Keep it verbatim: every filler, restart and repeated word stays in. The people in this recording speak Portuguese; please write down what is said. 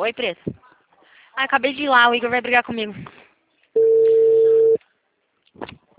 Oi, preto. Ah, acabei de ir lá, o Igor vai brigar comigo.